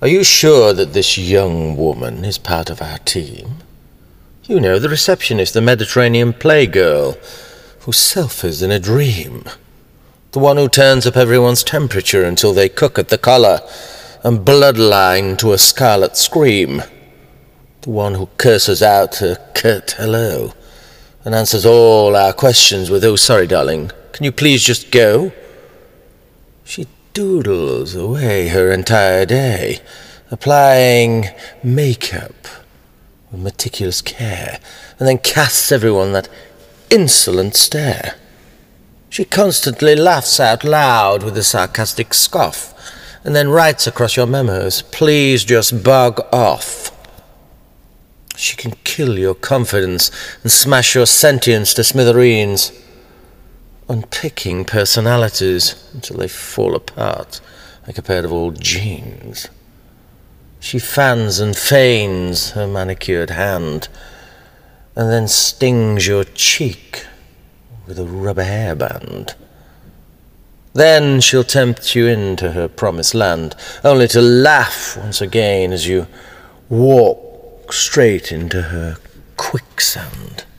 Are you sure that this young woman is part of our team? You know, the receptionist, the Mediterranean playgirl, who selfies in a dream. The one who turns up everyone's temperature until they cook at the collar, and bloodline to a scarlet scream. The one who curses out a curt hello, and answers all our questions with, "Oh, sorry, darling, can you please just go?" She doodles away her entire day, applying makeup with meticulous care, and then casts everyone that insolent stare. She constantly laughs out loud with a sarcastic scoff, and then writes across your memos, "Please just bug off." She can kill your confidence and smash your sentience to smithereens, unpicking personalities until they fall apart like a pair of old jeans. She fans and feigns her manicured hand, and then stings your cheek with a rubber hairband. Then she'll tempt you into her promised land, only to laugh once again as you walk straight into her quicksand.